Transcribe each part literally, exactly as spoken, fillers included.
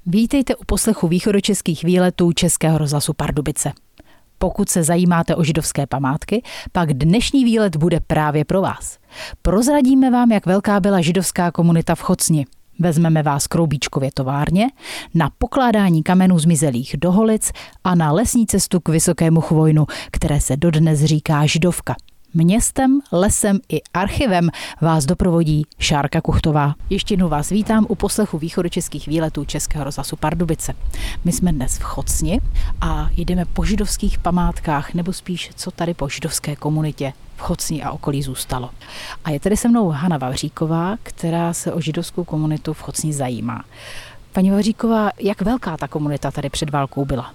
Vítejte u poslechu východočeských výletů Českého rozhlasu Pardubice. Pokud se zajímáte o židovské památky, pak dnešní výlet bude právě pro vás. Prozradíme vám, jak velká byla židovská komunita v Chocni. Vezmeme vás k Roubíčkově továrně, na pokládání kamenů zmizelých do Holic a na lesní cestu k Vysokému Chvojnu, které se dodnes říká Židovka. Městem, lesem i archivem vás doprovodí Šárka Kuchtová. Ještě jednou vás vítám u poslechu východočeských výletů Českého rozhlasu Pardubice. My jsme dnes v Chocni a jdeme po židovských památkách, nebo spíš co tady po židovské komunitě v Chocni a okolí zůstalo. A je tady se mnou Hana Vavříková, která se o židovskou komunitu v Chocni zajímá. Paní Vavříková, jak velká ta komunita tady před válkou byla?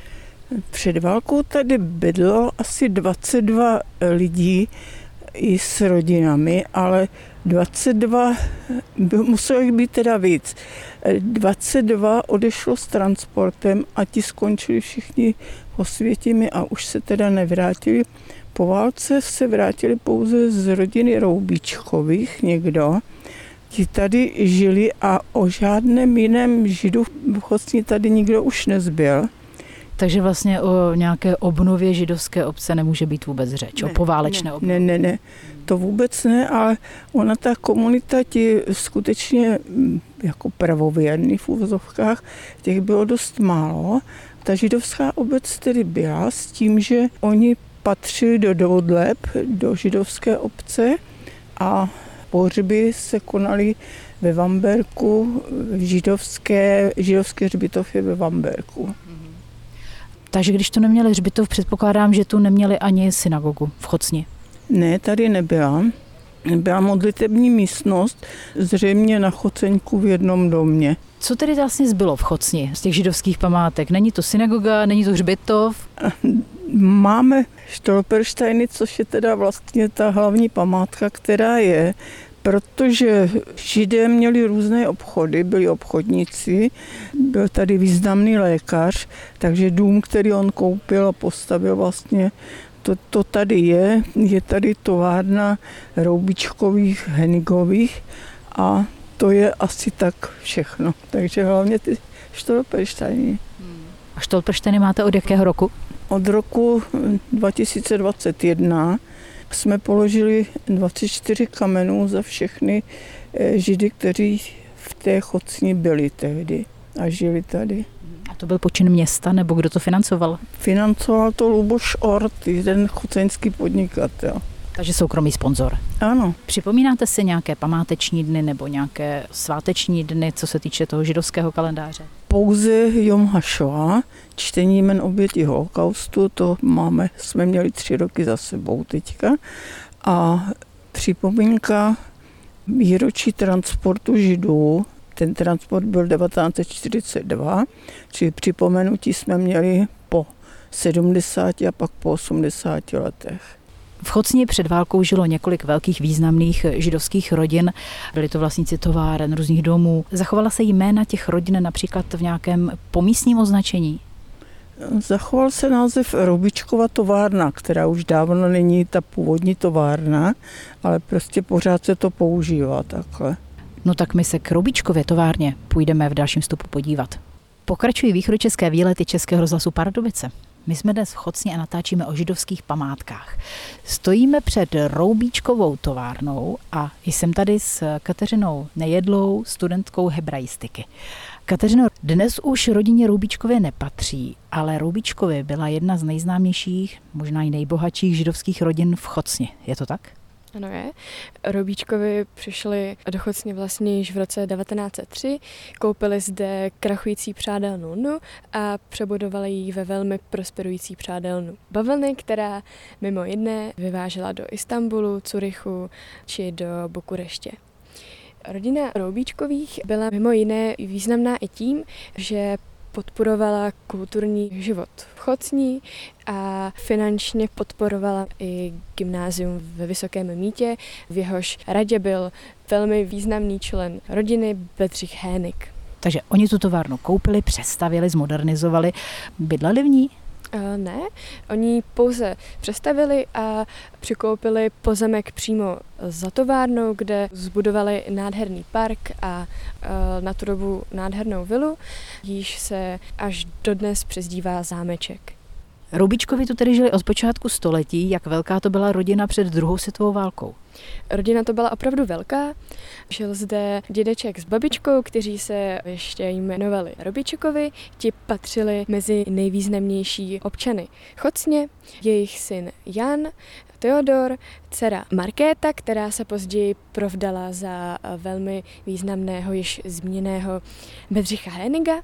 Před válkou tady bydlo asi dvacet dva lidí i s rodinami, ale dvacet dva, muselo jich být teda víc. dvacet dva odešlo s transportem a ti skončili všichni Osvětimi a už se teda nevrátili. Po válce se vrátili pouze z rodiny Roubíčkových někdo. Ti tady žili a o žádném jiném židu v Chocni tady nikdo už nezbyl. Takže vlastně o nějaké obnově židovské obce nemůže být vůbec řeč, ne, o poválečné ne, obnově. Ne, ne, ne, to vůbec ne, ale ona ta komunita ti skutečně jako pravověrný v úvozovkách, těch bylo dost málo. Ta židovská obec tedy byla s tím, že oni patřili do Doudleb, do židovské obce a pohřby se konaly ve Vamberku, židovské, židovské hřbitov je ve Vamberku. Takže když tu neměli hřbitov, předpokládám, že tu neměli ani synagogu v Chocni. Ne, tady nebyla. Byla modlitební místnost, zřejmě na Choceňku v jednom domě. Co tedy vlastně zbylo v Chocni z těch židovských památek? Není to synagoga, není to hřbitov? Máme Stolpersteiny, což je teda vlastně ta hlavní památka, která je, protože Židé měli různé obchody, byli obchodníci, byl tady významný lékař, takže dům, který on koupil a postavil vlastně, to, to tady je, je tady továrna Roubíčkových, Henigových a to je asi tak všechno. Takže hlavně ty Stolpersteiny. A Stolpersteiny máte od jakého roku? Od roku dva tisíce dvacet jedna jsme položili dvacet čtyři kamenů za všechny Židy, kteří v té Chocni byli tehdy a žili tady. A to byl počin města, nebo kdo to financoval? Financoval to Luboš Ort, jeden choceňský podnikatel. Takže soukromý sponzor. Ano. Připomínáte si nějaké památeční dny nebo nějaké sváteční dny, co se týče toho židovského kalendáře? Pouze Jom HaShoah, čtení jmen obětí holokaustu, to máme, jsme měli tři roky za sebou teďka. A připomínka výročí transportu Židů, ten transport byl devatenáct set čtyřicet dva, čili připomenutí jsme měli po sedmdesáti a pak po osmdesáti letech. V Chocni před válkou žilo několik velkých významných židovských rodin. Byli to vlastníci továren, různých domů. Zachovala se jména těch rodin například v nějakém pomístním označení? Zachoval se název Roubíčkova továrna, která už dávno není ta původní továrna, ale prostě pořád se to používá takhle. No tak my se k Roubíčkově továrně půjdeme v dalším vstupu podívat. Pokračují východočeské výlety Českého rozhlasu Pardubice. My jsme dnes v Chocni a natáčíme o židovských památkách. Stojíme před Roubíčkovou továrnou a jsem tady s Kateřinou Nejedlou, studentkou hebraistiky. Kateřino, dnes už rodině Roubíčkově nepatří, ale Roubíčkově byla jedna z nejznámějších, možná i nejbohatších židovských rodin v Chocni. Je to tak? Ano je. Roubíčkovi přišli do Chocně vlastně již v roce devatenáct set tři, koupili zde krachující přádelnu a přebudovali ji ve velmi prosperující přádelnu bavlny, která mimo jiné vyvážela do Istanbulu, Curychu či do Bukureště. Rodina Roubíčkových byla mimo jiné významná i tím, že podporovala kulturní život v Chocni a finančně podporovala i gymnázium ve Vysokém Mýtě, v jehož radě byl velmi významný člen rodiny Bedřich Hénik. Takže oni tu továrnu koupili, přestavili, zmodernizovali. Bydleli v ní? Ne, oni pouze přestavili a přikoupili pozemek přímo za továrnou, kde zbudovali nádherný park a na tu dobu nádhernou vilu, jíž se až dodnes přezdívá zámeček. Roubíčkovi tu tedy žili od počátku století. Jak velká to byla rodina před druhou světovou válkou? Rodina to byla opravdu velká. Žil zde dědeček s babičkou, kteří se ještě jmenovali Roubíčkovi. Ti patřili mezi nejvýznamnější občany Chocně, jejich syn Jan, Teodor, dcera Markéta, která se později provdala za velmi významného již zmíněného Bedřicha Héniga.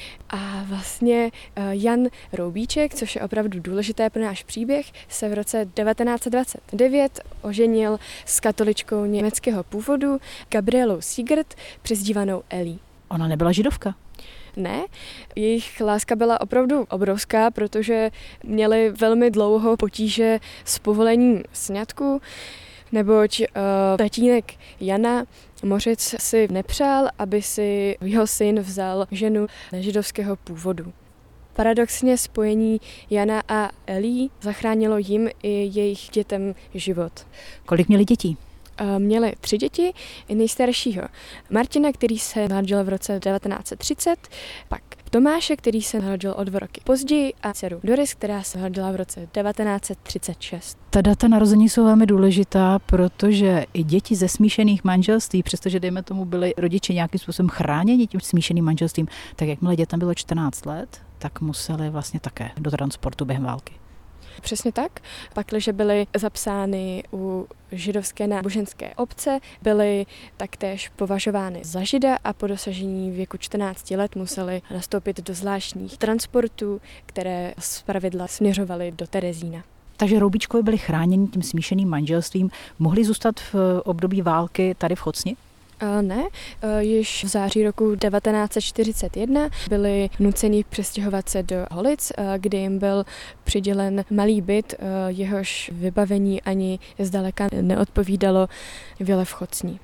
A vlastně Jan Roubíček, což je opravdu důležité pro náš příběh, se v roce devatenáct set dvacet devět oženil s katoličkou německého původu Gabrielou Siegert, přezdívanou Elí. Ona nebyla židovka? Ne, jejich láska byla opravdu obrovská, protože měli velmi dlouho potíže s povolením sňatku, neboť uh, tatínek Jana Mořic si nepřál, aby si jeho syn vzal ženu nežidovského původu. Paradoxně spojení Jana a Elí zachránilo jim i jejich dětem život. Kolik měli dětí? Měli tři děti, nejstaršího Martina, který se narodil v roce devatenáct set třicet, pak Tomáše, který se narodil o dva roky později, a dceru Doris, která se narodila v roce devatenáct set třicet šest. Ta data narození jsou velmi důležitá, protože i děti ze smíšených manželství, přestože dejme tomu byli rodiče nějakým způsobem chráněni tím smíšeným manželstvím, tak jakmile dětem bylo čtrnáct let, tak museli vlastně také do transportu během války. Přesně tak. Pakliže byly zapsány u židovské náboženské obce, byly taktéž považovány za žida a po dosažení věku čtrnácti let museli nastoupit do zvláštních transportů, které zpravidla směřovaly do Terezína. Takže Roubíčkovi byli chráněni tím smíšeným manželstvím. Mohli zůstat v období války tady v Chocni? Ne, již v září roku devatenáct set čtyřicet jedna byli nuceni přestěhovat se do Holic, kde jim byl přidělen malý byt, jehož vybavení ani zdaleka neodpovídalo vile v Chocni.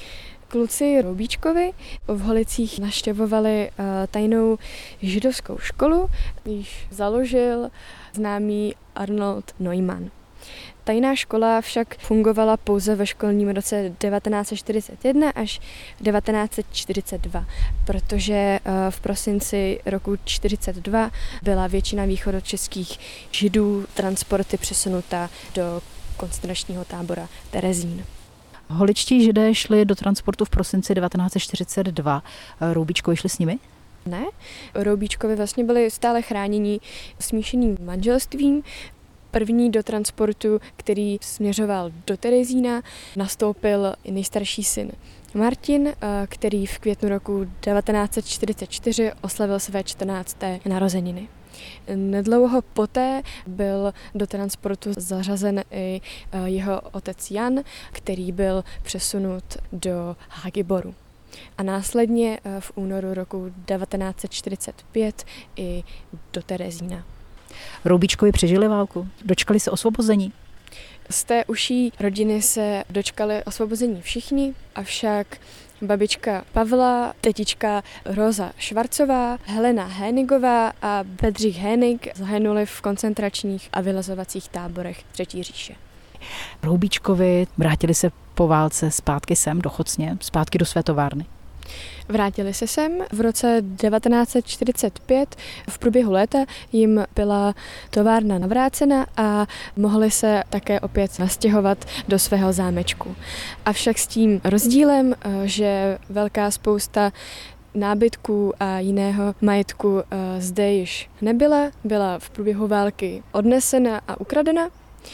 Kluci Roubíčkovi v Holicích navštěvovali tajnou židovskou školu, již založil známý Arnold Neumann. Tajná škola však fungovala pouze ve školním roce devatenáct set čtyřicet jedna až devatenáct set čtyřicet dva, protože v prosinci roku čtyřicet dva byla většina východočeských židů transporty přesunuta do koncentračního tábora Terezín. Holičtí židé šli do transportu v prosinci devatenáct set čtyřicet dva. Roubíčkovi šli s nimi? Ne, Roubíčkovi vlastně byli stále chráněni smíšeným manželstvím. První do transportu, který směřoval do Terezína, nastoupil nejstarší syn Martin, který v květnu roku devatenáct set čtyřicet čtyři oslavil své čtrnácté narozeniny. Nedlouho poté byl do transportu zařazen i jeho otec Jan, který byl přesunut do Hagiboru. A následně v únoru roku devatenáct set čtyřicet pět i do Terezína. Roubíčkovi přežili válku? Dočkali se osvobození? Z té uší rodiny se dočkali osvobození všichni, avšak babička Pavla, tetička Rosa Švarcová, Helena Hénigová a Bedřich Hénig zahynuli v koncentračních a vylazovacích táborech Třetí říše. Roubíčkovi vrátili se po válce zpátky sem do Chocně, zpátky do své továrny? Vrátili se sem. V roce devatenáct set čtyřicet pět v průběhu léta jim byla továrna navrácena a mohli se také opět nastěhovat do svého zámečku. Avšak s tím rozdílem, že velká spousta nábytků a jiného majetku zde již nebyla, byla v průběhu války odnesena a ukradena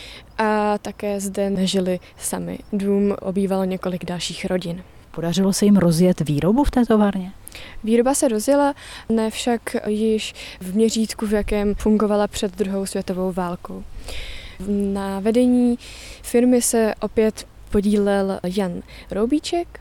a také zde nežili sami. Dům obývalo několik dalších rodin. Podařilo se jim rozjet výrobu v té továrně? Výroba se rozjela, ne však již v měřítku, v jakém fungovala před druhou světovou válkou. Na vedení firmy se opět podílel Jan Roubíček,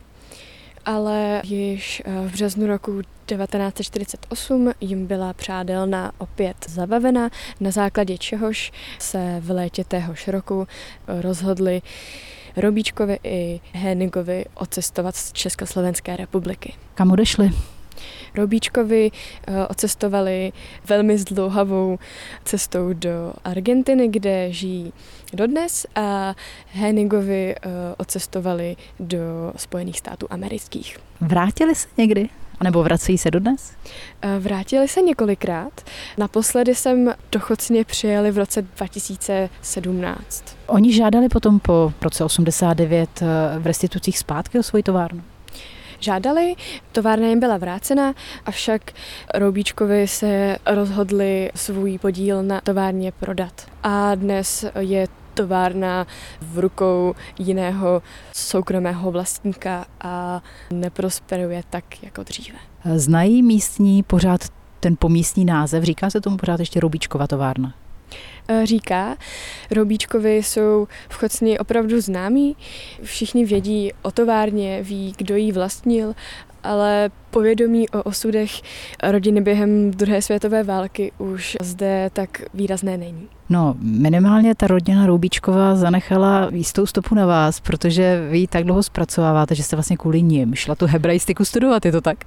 ale již v březnu roku devatenáct set čtyřicet osm jim byla přádelna opět zabavena, na základě čehož se v létě téhož roku rozhodli Roubíčkovi i Hénigovi odcestovat z Československé republiky. Kam odešli? Roubíčkovi odcestovali velmi zdlouhavou cestou do Argentiny, kde žijí dodnes, a Hennigovi odcestovali do Spojených států amerických. Vrátili se někdy? A nebo vracejí se dodnes? Vrátili se několikrát. Naposledy sem do Chocně přijeli v roce dva tisíce sedmnáct. Oni žádali potom po roce osmdesát devět v restitucích zpátky o svoji továrnu? Žádali, továrna jim byla vrácena, avšak Roubíčkovi se rozhodli svůj podíl na továrně prodat. A dnes je továrna v rukou jiného soukromého vlastníka a neprosperuje tak jako dříve. Znají místní pořád ten pomístní název? Říká se tomu pořád ještě Roubíčkova továrna? Říká. Roubíčkovi jsou v Chocni opravdu známí. Všichni vědí o továrně, ví, kdo ji vlastnil, ale povědomí o osudech rodiny během druhé světové války už zde tak výrazné není. No, minimálně ta rodina Roubíčkova zanechala jistou stopu na vás, protože vy ji tak dlouho zpracováváte, že jste vlastně kvůli nim šla tu hebraistiku studovat, je to tak?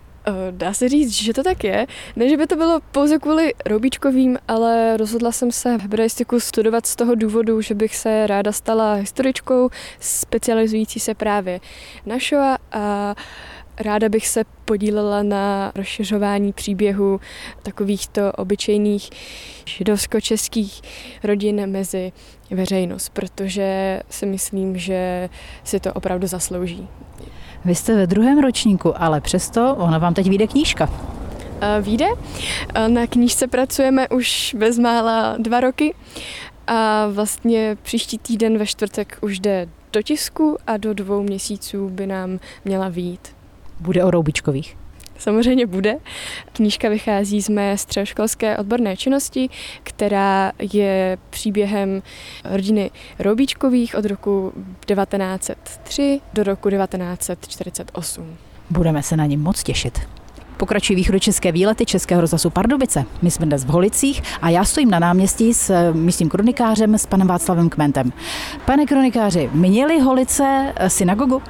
Dá se říct, že to tak je. Ne, že by to bylo pouze kvůli Roubíčkovým, ale rozhodla jsem se hebraistiku studovat z toho důvodu, že bych se ráda stala historičkou, specializující se právě na Šoa, a ráda bych se podílela na rozšiřování příběhů takovýchto obyčejných židovsko-českých rodin mezi veřejnost, protože si myslím, že si to opravdu zaslouží. Vy jste ve druhém ročníku, ale přesto ona vám teď vyjde knížka. Vyjde. Na knížce pracujeme už bezmála dva roky a vlastně příští týden ve čtvrtek už jde do tisku a do dvou měsíců by nám měla vyjít. Bude o Roubíčkových? Samozřejmě bude. Knížka vychází z mé středoškolské odborné činnosti, která je příběhem rodiny Roubíčkových od roku devatenáct set tři do roku devatenáct set čtyřicet osm. Budeme se na ně moc těšit. Pokračují východočeské výlety Českého rozhlasu Pardubice. My jsme dnes v Holicích a já stojím na náměstí s místním kronikářem, s panem Václavem Kmentem. Pane kronikáři, měly Holice synagogu?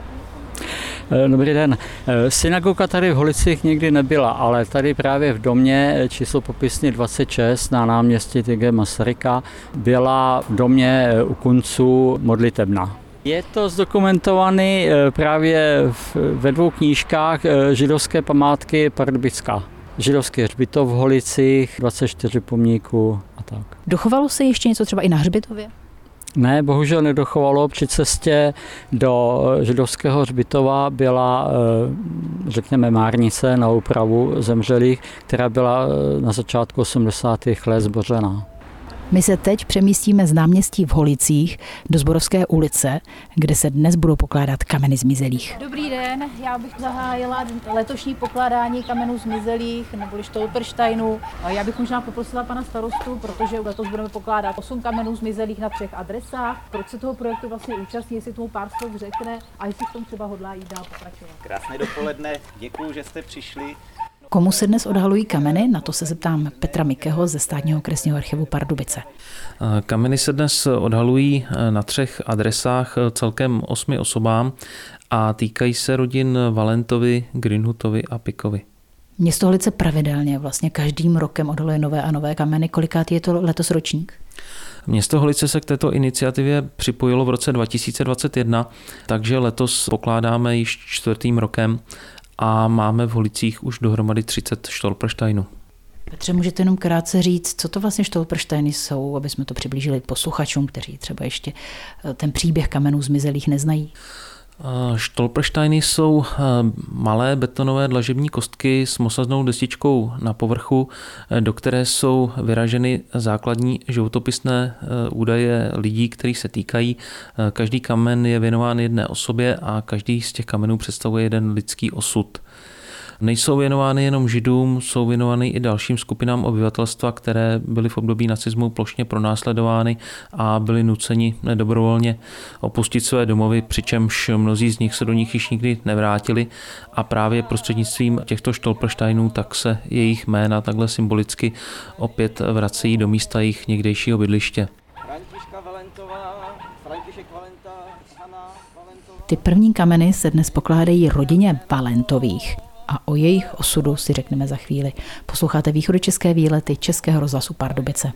Dobrý den. Synagoga tady v Holicích nikdy nebyla, ale tady právě v domě číslo popisně dvacet šest na náměstí T G Masaryka byla v domě u Kunců modlitebna. Je to zdokumentované právě ve dvou knížkách Židovské památky Pardubická. Židovský hřbitov v Holicích, dvacet čtyři pomníků a tak. Dochovalo se ještě něco třeba i na hřbitově? Ne, bohužel nedochovalo. Při cestě do židovského hřbitova byla, řekněme, márnice na úpravu zemřelých, která byla na začátku osmdesátých let zbořena. My se teď přemístíme z náměstí v Holicích do Zborovské ulice, kde se dnes budou pokládat kameny zmizelých. Dobrý den, já bych zahájila letošní pokládání kamenů zmizelých neboli Stolpersteinů. Já bych možná poprosila pana starostu, protože letos budeme pokládat osm kamenů zmizelých na třech adresách. Proč se toho projektu vlastně účastní, jestli tomu pár slov řekne a jestli v tom třeba hodlá jít dál pokračovat. Krásné dopoledne, děkuju, že jste přišli. Komu se dnes odhalují kameny? Na to se zeptám Petra Mikeho ze Státního kresního archivu Pardubice. Kameny se dnes odhalují na třech adresách celkem osmi osobám a týkají se rodin Valentovi, Grünhutovi a Pikovi. Město Holice pravidelně vlastně každým rokem odhaluje nové a nové kameny. Kolikátý je to letos ročník? Město Holice se k této iniciativě připojilo v roce dva tisíce dvacet jedna, takže letos pokládáme již čtvrtým rokem a máme v Holicích už dohromady třicet Stolpersteinů. Petře, můžete jenom krátce říct, co to vlastně Stolpersteiny jsou, aby jsme to přiblížili posluchačům, kteří třeba ještě ten příběh kamenů zmizelých neznají? Stolpersteiny jsou malé betonové dlažební kostky s mosaznou destičkou na povrchu, do které jsou vyraženy základní životopisné údaje lidí, kterých se týkají. Každý kamen je věnován jedné osobě a každý z těch kamenů představuje jeden lidský osud. Nejsou věnovány jenom Židům, jsou věnovány i dalším skupinám obyvatelstva, které byly v období nacismu plošně pronásledovány a byly nuceni nedobrovolně opustit své domovy, přičemž mnozí z nich se do nich již nikdy nevrátili a právě prostřednictvím těchto Stolpersteinů tak se jejich jména takhle symbolicky opět vracejí do místa jejich někdejšího bydliště. Ty první kameny se dnes pokládají rodině Valentových. a o jejich osudu si řekneme za chvíli. Posloucháte východočeské výlety Českého rozhlasu Pardubice.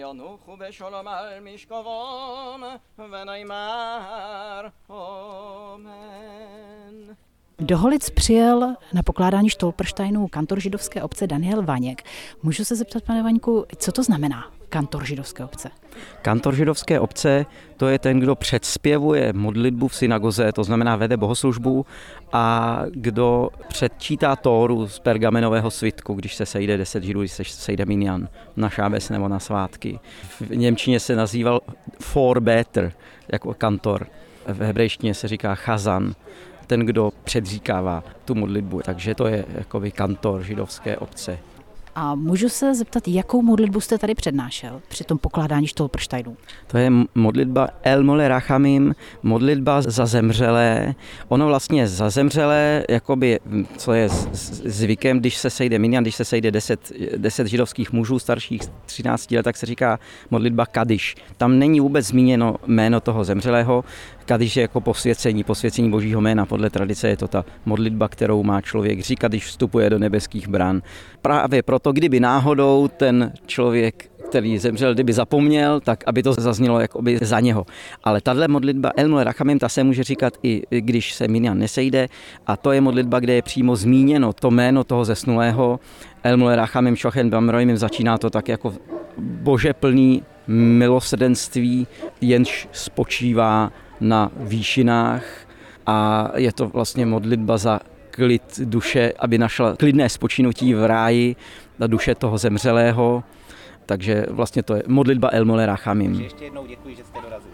Do Holic přijel na pokládání Štolperštejnů kantor židovské obce Daniel Vaněk. Můžu se zeptat, pane Vaňku, co to znamená kantor židovské obce? Kantor židovské obce, to je ten, kdo předspěvuje modlitbu v synagoze, to znamená vede bohoslužbu, a kdo předčítá Tóru z pergamenového svitku, když se sejde deset židů, když se sejde minyan na šábes nebo na svátky. V němčině se nazýval Vorbeter jako kantor, v hebrejštině se říká chazan, ten, kdo předříkává tu modlitbu. Takže to je jakoby kantor židovské obce. A můžu se zeptat, jakou modlitbu jste tady přednášel při tom pokládání Štolperštejnů? To je modlitba El Mole Rachamim, modlitba za zemřelé. Ono vlastně za zemřelé, jakoby, co je zvykem, když se sejde minyan, když se sejde deset, deset židovských mužů starších třináct let, tak se říká modlitba Kadiš. Tam není vůbec zmíněno jméno toho zemřelého. Kadiš je jako posvěcení, posvěcení božího jména. Podle tradice je to ta modlitba, kterou má člověk říkat, když vstupuje do nebeských bran. Právě proto, kdyby náhodou ten člověk, který zemřel, kdyby zapomněl, tak aby to zaznělo jakoby za něho. Ale tahle modlitba El Mole Rachamim, ta se může říkat i když se minyan nesejde, a to je modlitba, kde je přímo zmíněno to jméno toho zesnulého. El Mole Rachamim Shochen Bamroimim, začíná to tak jako bože plný milosrdenství, jenž spočívá na výšinách, a je to vlastně modlitba za klid duše, aby našla klidné spočinutí v ráji na duše toho zemřelého. Takže vlastně to je modlitba El Mole Rachamim. Ještě jednou děkuji, že jste dorazili.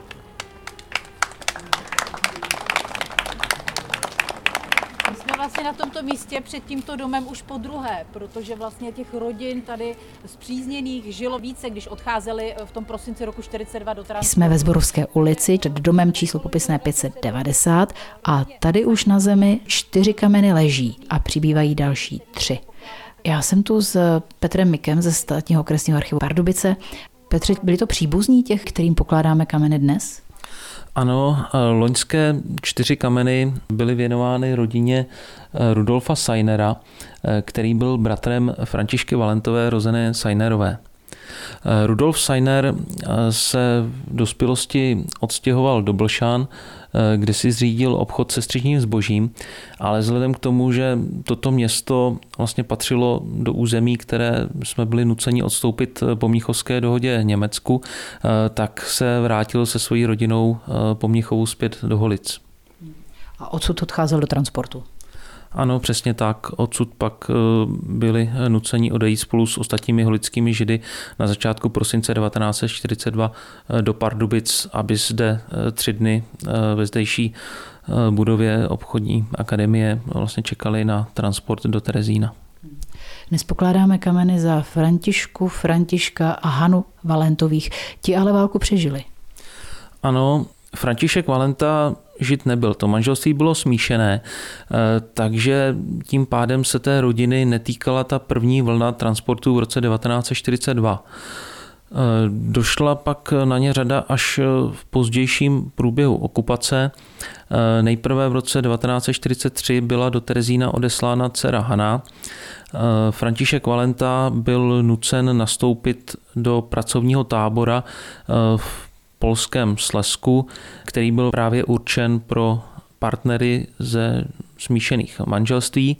My jsme vlastně na tomto místě před tímto domem už po druhé, protože vlastně těch rodin tady spřízněných žilo více, když odcházeli v tom prosinci roku čtyřicet dva do transportu. Jsme ve Zborovské ulici před domem číslo popisné pět set devadesát a tady už na zemi čtyři kameny leží a přibývají další tři. Já jsem tu s Petrem Mikem ze Státního okresního archivu Pardubice. Petře, byli to příbuzní těch, kterým pokládáme kameny dnes? Ano, loňské čtyři kameny byly věnovány rodině Rudolfa Sajnera, který byl bratrem Františky Valentové rozené Sajnerové. Rudolf Sajner se v dospělosti odstěhoval do Blšan, kde si zřídil obchod se střižním zbožím, ale vzhledem k tomu, že toto město vlastně patřilo do území, které jsme byli nuceni odstoupit po Mnichovské dohodě Německu, tak se vrátil se svojí rodinou po Mnichovu zpět do Holic. A odsud odcházel do transportu? Ano, přesně tak. Odsud pak byli nuceni odejít spolu s ostatními holickými židy na začátku prosince devatenáct set čtyřicet dva do Pardubic, aby zde tři dny ve zdejší budově obchodní akademie vlastně čekali na transport do Terezína. Dnes pokládáme kameny za Františku, Františka a Hanu Valentových. Ti ale válku přežili. Ano, František Valenta žid nebyl. To manželství bylo smíšené, takže tím pádem se té rodiny netýkala ta první vlna transportu v roce devatenáct set čtyřicet dva. Došla pak na ně řada až v pozdějším průběhu okupace. Nejprve v roce devatenáct set čtyřicet tři byla do Terezína odeslána dcera Hana. František Valenta byl nucen nastoupit do pracovního tábora v polském Slezsku, který byl právě určen pro partnery ze smíšených manželství.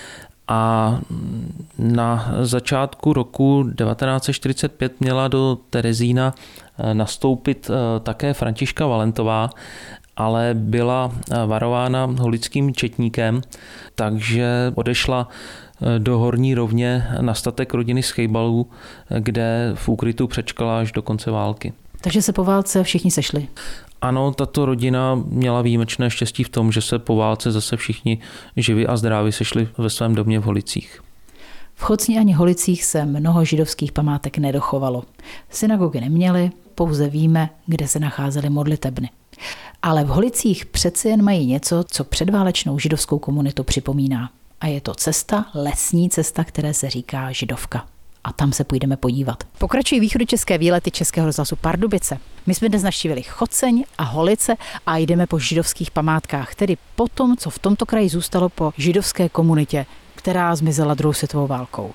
A na začátku roku devatenáct set čtyřicet pět měla do Terezína nastoupit také Františka Valentová, ale byla varována holickým četníkem, takže odešla do Horní Rovně na statek rodiny Schejbalů, kde v úkrytu přečkala až do konce války. Takže se po válce všichni sešli? Ano, tato rodina měla výjimečné štěstí v tom, že se po válce zase všichni živí a zdraví sešli ve svém domě v Holicích. V Chocni ani Holicích se mnoho židovských památek nedochovalo. Synagogy neměly, pouze víme, kde se nacházely modlitebny. Ale v Holicích přeci jen mají něco, co předválečnou židovskou komunitu připomíná. A je to cesta, lesní cesta, které se říká Židovka. a tam se půjdeme podívat. Pokračují východočeské výlety Českého rozhlasu Pardubice. My jsme dnes navštívili Choceň a Holice a jdeme po židovských památkách, tedy po tom, co v tomto kraji zůstalo po židovské komunitě, která zmizela druhou světovou válkou.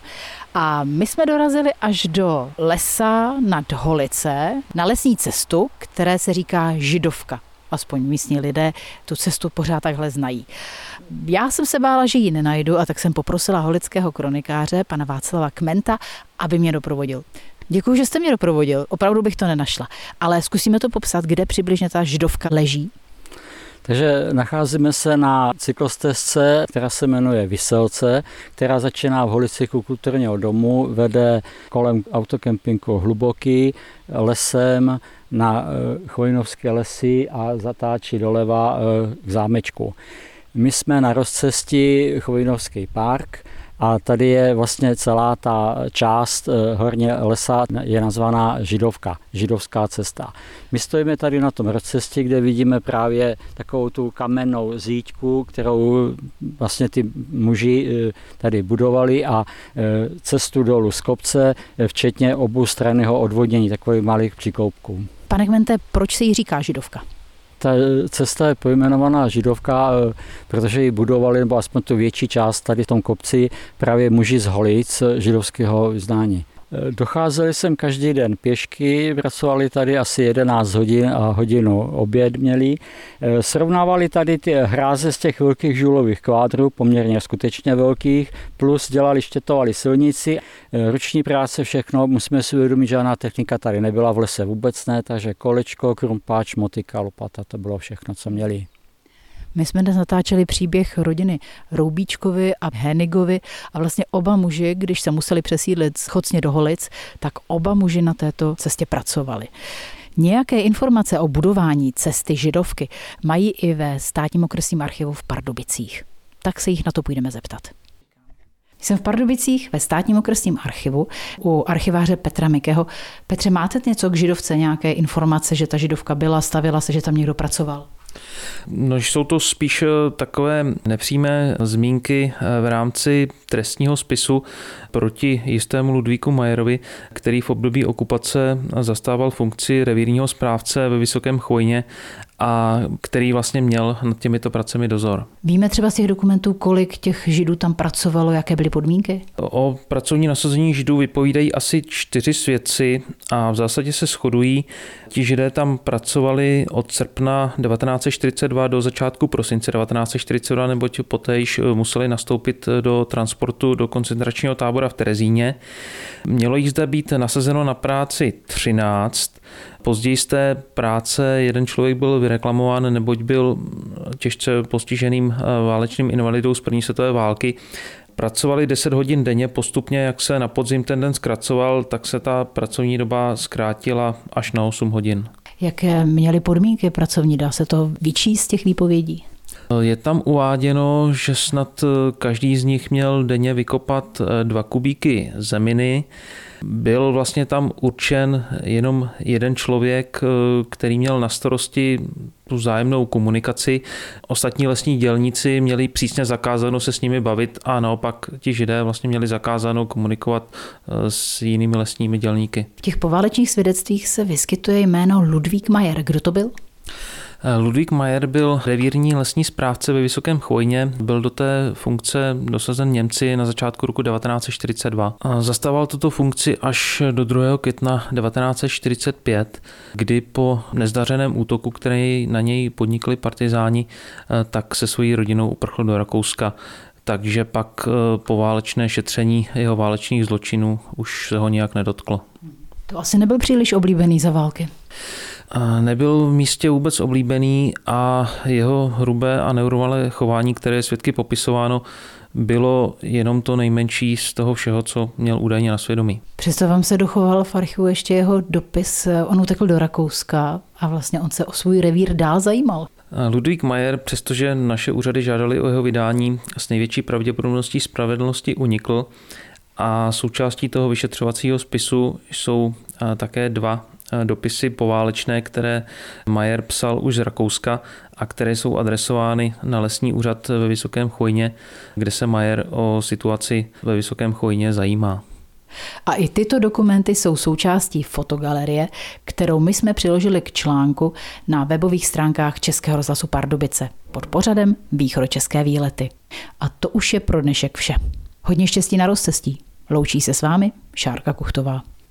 A my jsme dorazili až do lesa nad Holice, na lesní cestu, které se říká Židovka. Aspoň místní lidé tu cestu pořád takhle znají. Já jsem se bála, že ji nenajdu, a tak jsem poprosila holického kronikáře, pana Václava Kmenta, aby mě doprovodil. Děkuji, že jste mě doprovodil, opravdu bych to nenašla. Ale zkusíme to popsat, kde přibližně ta Židovka leží. Takže nacházíme se na cyklostezce, která se jmenuje Vyselce, která začíná v Holicích u kulturního domu, vede kolem autokempinku Hluboký, lesem na Chvojnovské lesy a zatáčí doleva k zámečku. My jsme na rozcestí Chvojnovský park a tady je vlastně celá ta část horně lesa je nazvaná Židovka, židovská cesta. My stojíme tady na tom rozcestí, kde vidíme právě takovou tu kamennou zíťku, kterou vlastně ty muži tady budovali a cestu dolů z kopce, včetně oboustranného odvodnění takových malých přikoupků. Pane Kmente, proč se jí říká Židovka? Ta cesta je pojmenovaná Židovka, protože ji budovali, nebo aspoň tu větší část tady v tom kopci, právě muži z Holic židovského vyznání. Docházeli jsem každý den pěšky, pracovali tady asi jedenáct hodin a hodinu oběd měli. Srovnávali tady ty hráze z těch velkých žulových kvádrů, poměrně skutečně velkých, plus dělali, štětovali silnici, ruční práce, všechno. Musíme si uvědomit, že žádná technika tady nebyla v lese vůbec ne, takže kolečko, krumpáč, motika, lopata, to bylo všechno, co měli. My jsme dnes natáčeli příběh rodiny Roubíčkovi a Henigovi a vlastně oba muži, když se museli přesídlit z Chocně do Holic, tak oba muži na této cestě pracovali. Nějaké informace o budování cesty Židovky mají i ve Státním okresním archivu v Pardubicích. Tak se jich na to půjdeme zeptat. Jsem v Pardubicích ve Státním okresním archivu u archiváře Petra Mikého. Petře, máte něco k Židovce, nějaké informace, že ta Židovka byla, stavila se, že tam někdo pracoval? No, jsou to spíš takové nepřímé zmínky v rámci trestního spisu proti jistému Ludvíku Majerovi, který v období okupace zastával funkci revírního správce ve Vysokém Chvojně a který vlastně měl nad těmito pracemi dozor. Víme třeba z těch dokumentů, kolik těch Židů tam pracovalo, jaké byly podmínky? O pracovní nasazení Židů vypovídají asi čtyři svědci a v zásadě se shodují. Ti Židé tam pracovali od srpna devatenáct set čtyřicet dva do začátku prosince devatenáct set čtyřicet dva, neboť poté již museli nastoupit do transportu do koncentračního tábora v Terezíně. Mělo jich zde být nasazeno na práci třináct. Později z té práce jeden člověk byl vyreklamován, neboť byl těžce postiženým válečným invalidou z první světové války. Pracovali deset hodin denně, postupně, jak se na podzim ten den zkracoval, tak se ta pracovní doba zkrátila až na osm hodin. Jaké měly podmínky pracovní, dá se to vyčíst z těch výpovědí? Je tam uváděno, že snad každý z nich měl denně vykopat dva kubíky zeminy. Byl vlastně tam určen jenom jeden člověk, který měl na starosti tu vzájemnou komunikaci. Ostatní lesní dělníci měli přísně zakázáno se s nimi bavit a naopak ti Židé vlastně měli zakázáno komunikovat s jinými lesními dělníky. V těch poválečných svědectvích se vyskytuje jméno Ludvík Majer. Kdo to byl? Ludvík Majer byl revírní lesní správce ve Vysokém Chvojně, byl do té funkce dosazen Němci na začátku roku devatenáct set čtyřicet dva. Zastával tuto funkci až do druhého května devatenáct set čtyřicet pět, kdy po nezdařeném útoku, který na něj podnikli partizáni, tak se svojí rodinou uprchl do Rakouska. Takže pak poválečné šetření jeho válečných zločinů už se ho nějak nedotklo. To asi nebyl příliš oblíbený za války. Nebyl v místě vůbec oblíbený a jeho hrubé a neurovalé chování, které je svědky popisováno, bylo jenom to nejmenší z toho všeho, co měl údajně na svědomí. Přesto vám se dochoval v archivu ještě jeho dopis. On utekl do Rakouska a vlastně on se o svůj revír dál zajímal. Ludvík Majer, přestože naše úřady žádali o jeho vydání, s největší pravděpodobností spravedlnosti unikl a součástí toho vyšetřovacího spisu jsou také dva dopisy poválečné, které Majer psal už z Rakouska a které jsou adresovány na lesní úřad ve Vysokém Chvojně, kde se Majer o situaci ve Vysokém Chvojně zajímá. A i tyto dokumenty jsou součástí fotogalerie, kterou my jsme přiložili k článku na webových stránkách Českého rozhlasu Pardubice pod pořadem Východočeské výlety. A to už je pro dnešek vše. Hodně štěstí na rozcestí. Loučí se s vámi Šárka Kuchtová.